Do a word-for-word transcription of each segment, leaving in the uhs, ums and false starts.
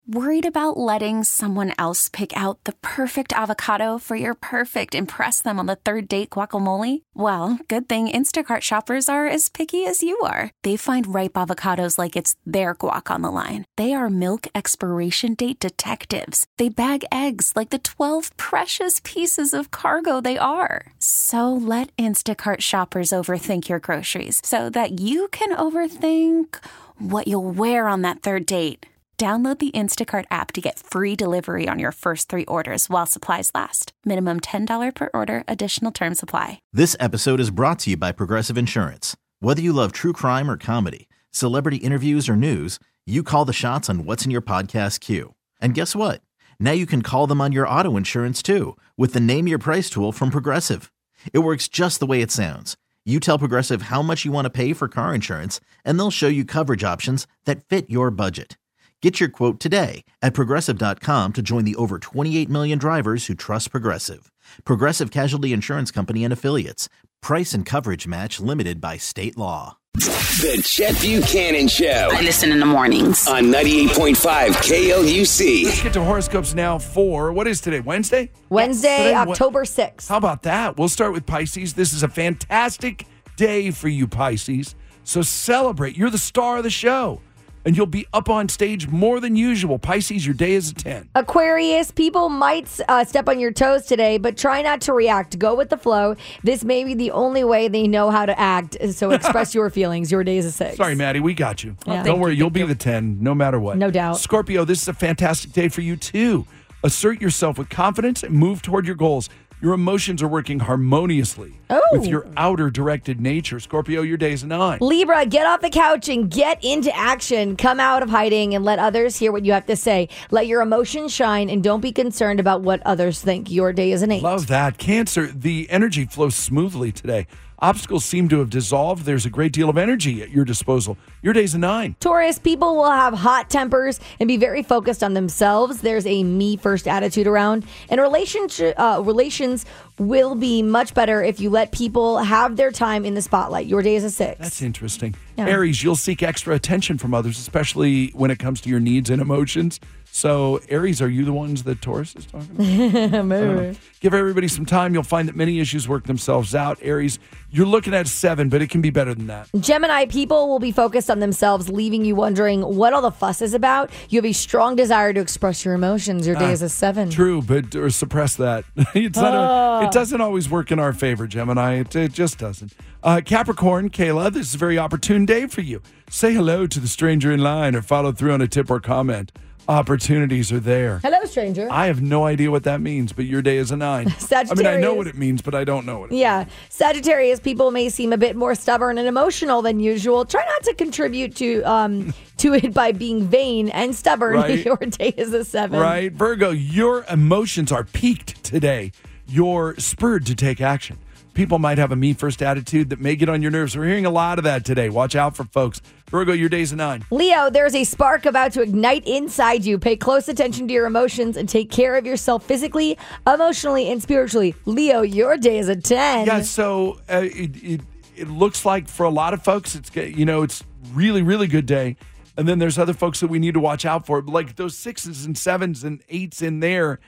Worried about letting someone else pick out the perfect avocado for your perfect impress them on the third date guacamole? Well, good thing Instacart shoppers are as picky as you are. They find ripe avocados like it's their guac on the line. They are milk expiration date detectives. They bag eggs like the twelve precious pieces of cargo they are. So let Instacart shoppers overthink your groceries so that you can overthink what you'll wear on that third date. Download the Instacart app to get free delivery on your first three orders while supplies last. Minimum ten dollars per order. Additional terms apply. This episode is brought to you by Progressive Insurance. Whether you love true crime or comedy, celebrity interviews or news, you call the shots on what's in your podcast queue. And guess what? Now you can call them on your auto insurance too with the Name Your Price tool from Progressive. It works just the way it sounds. You tell Progressive how much you want to pay for car insurance, and they'll show you coverage options that fit your budget. Get your quote today at Progressive dot com to join the over twenty-eight million drivers who trust Progressive. Progressive Casualty Insurance Company and Affiliates. Price and coverage match limited by state law. The Chet Buchanan Show. I listen in the mornings. On ninety-eight point five K L U C. Let's get to horoscopes now for, what is today, Wednesday? Wednesday, Today, October sixth. How about that? We'll start with Pisces. This is a fantastic day for you, Pisces. So celebrate. You're the star of the show. And you'll be up on stage more than usual. Pisces, your day is a ten. Aquarius, people might uh, step on your toes today, but try not to react. Go with the flow. This may be the only way they know how to act, so express your feelings. Your day is a six. Sorry, Maddie, we got you. Yeah. Don't worry, you'll be the ten no matter what. No doubt. Scorpio, this is a fantastic day for you, too. Assert yourself with confidence and move toward your goals. Your emotions are working harmoniously Oh. with your outer directed nature. Scorpio, your day is a nine. Libra, get off the couch and get into action. Come out of hiding and let others hear what you have to say. Let your emotions shine and don't be concerned about what others think. Your day is an eight. Love that. Cancer, the energy flows smoothly today. Obstacles seem to have dissolved. There's a great deal of energy at your disposal. Your day's a nine. Taurus, people will have hot tempers and be very focused on themselves. There's a me-first attitude around. And relationship, uh, relations will be much better if you let people have their time in the spotlight. Your day is a six. That's interesting. Yeah. Aries, you'll seek extra attention from others, especially when it comes to your needs and emotions. So, Aries, are you the ones that Taurus is talking about? Maybe. Give everybody some time. You'll find that many issues work themselves out. Aries, you're looking at seven, but it can be better than that. Gemini, people will be focused on themselves, leaving you wondering what all the fuss is about. You have a strong desire to express your emotions. Your day Ah, is a seven. True, but or suppress that. it's not a, it doesn't always work in our favor, Gemini. It, it just doesn't. Uh, Capricorn, Kayla, this is a very opportune day for you. Say hello to the stranger in line or follow through on a tip or comment. Opportunities are there. Hello, stranger. I have no idea what that means, but your day is a nine. Sagittarius. I mean, I know what it means, but I don't know what it means. Yeah. Sagittarius, people may seem a bit more stubborn and emotional than usual. Try not to contribute to um to it by being vain and stubborn. Right. Your day is a seven. Right. Virgo, your emotions are peaked today. You're spurred to take action. People might have a me-first attitude that may get on your nerves. We're hearing a lot of that today. Watch out for folks. Virgo, your day's a nine. Leo, there's a spark about to ignite inside you. Pay close attention to your emotions and take care of yourself physically, emotionally, and spiritually. Leo, your day is a ten. Yeah, so uh, it, it it looks like for a lot of folks, it's you know it's really really good day, and then there's other folks that we need to watch out for, like those sixes and sevens and eights in there.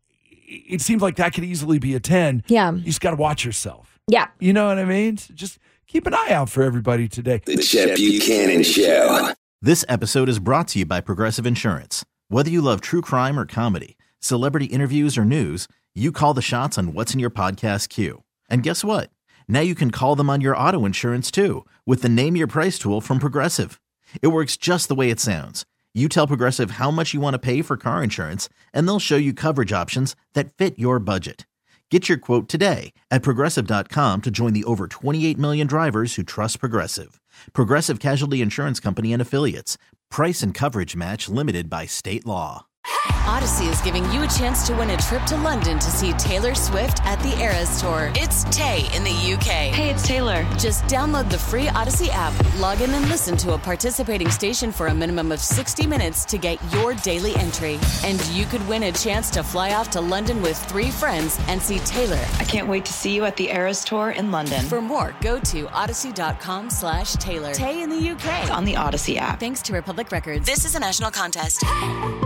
It seems like that could easily be a ten. Yeah. You just got to watch yourself. Yeah. You know what I mean? So just keep an eye out for everybody today. The Chet Buchanan Show. This episode is brought to you by Progressive Insurance. Whether you love true crime or comedy, celebrity interviews or news, you call the shots on what's in your podcast queue. And guess what? Now you can call them on your auto insurance too with the Name Your Price tool from Progressive. It works just the way it sounds. You tell Progressive how much you want to pay for car insurance, and they'll show you coverage options that fit your budget. Get your quote today at Progressive dot com to join the over twenty-eight million drivers who trust Progressive. Progressive Casualty Insurance Company and Affiliates. Price and coverage match limited by state law. Odyssey is giving you a chance to win a trip to London to see Taylor Swift at the Eras Tour. It's Tay in the U K. Hey, it's Taylor. Just download the free Odyssey app, log in and listen to a participating station for a minimum of sixty minutes to get your daily entry. And you could win a chance to fly off to London with three friends and see Taylor. I can't wait to see you at the Eras Tour in London. For more, go to odyssey.com slash Taylor. Tay in the U K. On the Odyssey app. Thanks to Republic Records. This is a national contest.